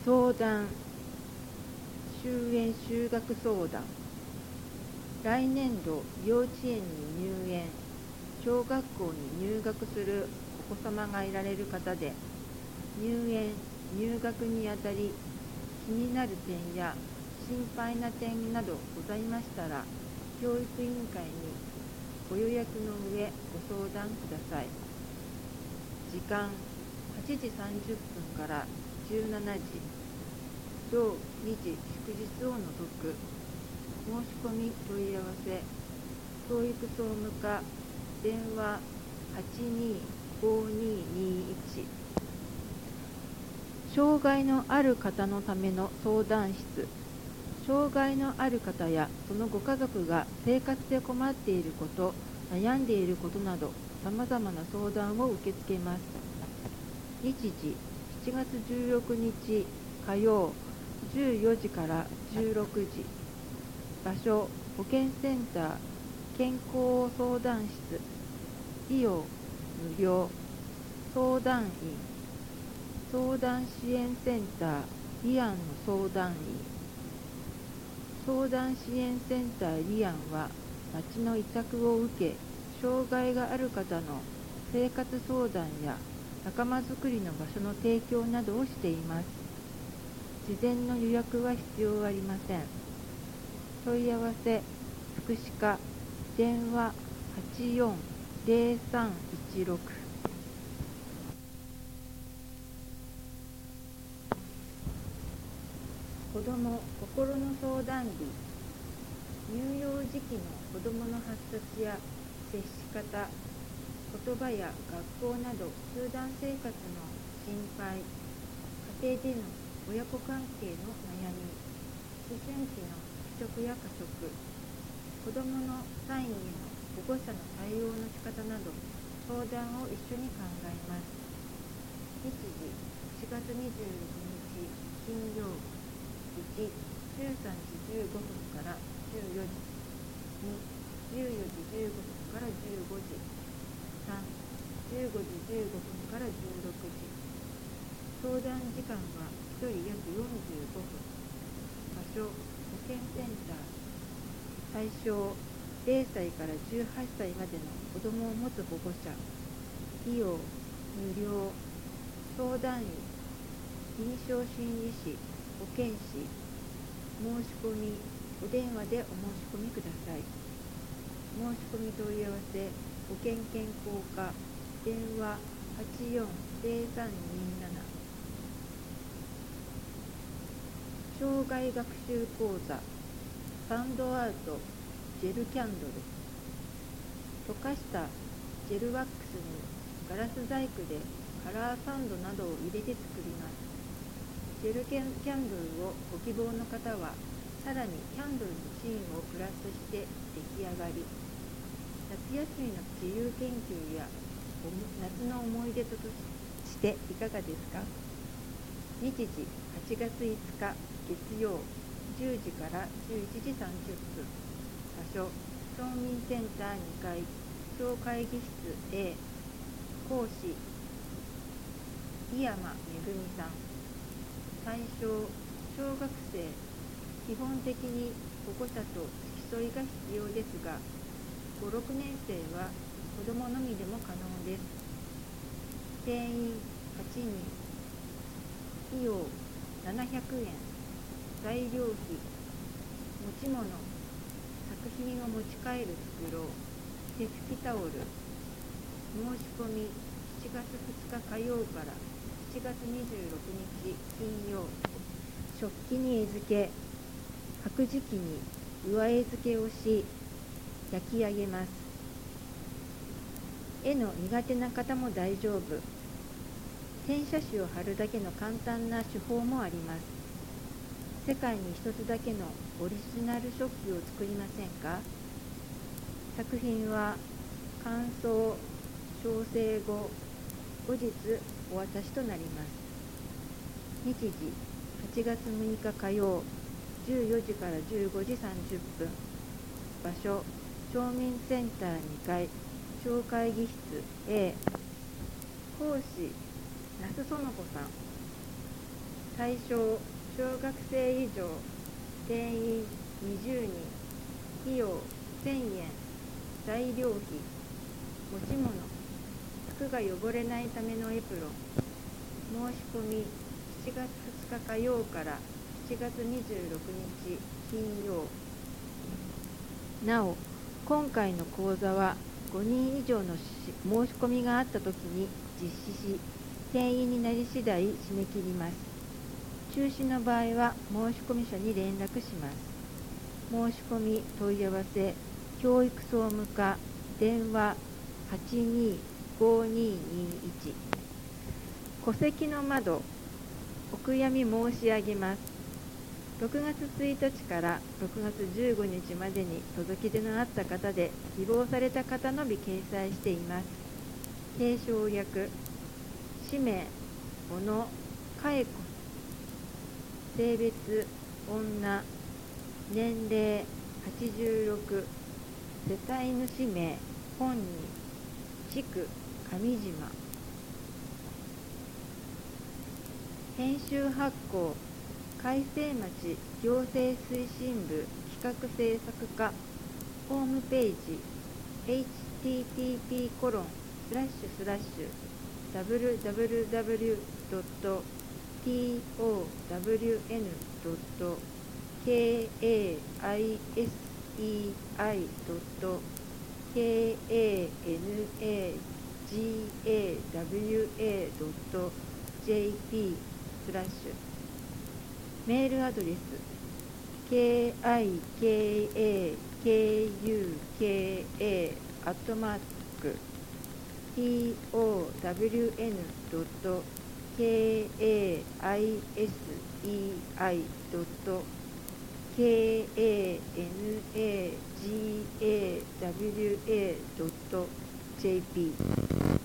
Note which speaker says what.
Speaker 1: 相談、修園修学相談。来年度幼稚園に入園、小学校に入学するお子様がいられる方で、入園・入学にあたり気になる点や心配な点などございましたら、教育委員会にご予約の上ご相談ください。時間8時30分から17時、同日祝日を除く。申し込み問い合わせ、教育総務課、電話825221。障害のある方のための相談室。障害のある方やそのご家族が生活で困っていること、悩んでいることなど、さまざまな相談を受け付けます。日時7月16日火曜14時から16時。場所保健センター健康相談室。利用無料。相談員相談支援センターリアンの相談員。相談支援センターリアンは町の委託を受け、障害がある方の生活相談や仲間づくりの場所の提供などをしています。事前の予約は必要ありません。問い合わせ福祉課、電話840316。子ども心の相談日。乳幼児期の子どもの発達や接し方、言葉や学校など集団生活の心配、家庭での親子関係の悩み、思春期の帰職や過食、子どものサインへの保護者の対応の仕方など相談を一緒に考えます。日時4月26日金曜1、13時15分から14時、2、14時15分から15時、3、15時15分から16時。相談時間は1人約45分。場所保健センター。対象0歳から18歳までの子どもを持つ保護者。費用無料。相談員臨床心理士、保健師。申し込みお電話でお申し込みください。申し込み問い合わせ保健健康課、電話840327。障害学習講座サンドアートジェルキャンドル。溶かしたジェルワックスにガラス細工でカラーサンドなどを入れて作ります。ジェルキャンドルをご希望の方は、さらにキャンドルのシーンをプラスして出来上がり、夏休みの自由研究や夏の思い出としていかがですか。日時8月5日月曜10時から11時30分。場所町民センター2階小会議室 A。 講師井山めぐみさん。対象小学生。基本的に保護者と付き添いが必要ですが、5、6年生は子どものみでも可能です。定員8人。費用700円。材料費、持ち物、作品を持ち帰る袋、手拭きタオル。申し込み7月2日火曜から7月26日金曜。食器に餌付け、白磁器に上絵付けをし、焼き上げます。絵の苦手な方も大丈夫。転写紙を貼るだけの簡単な手法もあります。世界に一つだけのオリジナル食器を作りませんか。作品は感想、調整後、後日お渡しとなります。日時8月6日火曜14時から15時30分。場所町民センター2階小会議室 A。 講師那須園子さん。 対象小学生以上、定員20人、費用1000円、材料費、持ち物、服が汚れないためのエプロン、申し込み7月2日火曜から7月26日金曜。なお、今回の講座は5人以上の申し込みがあったときに実施し、定員になり次第締め切ります。中止の場合は申込者に連絡します。申し込み問い合わせ、教育総務課、電話825221。戸籍の窓、お悔やみ申し上げます。6月1日から6月15日までに届け出のあった方で希望された方のみ掲載しています。継承役、氏名、小野佳恵子、性別、女、年齢86、世帯主名、本人、地区、上島。編集発行、開成町行政推進部企画制作課、ホームページ www.townsinaga.jp メールアドレス kikaitown@town.kanagawa.jp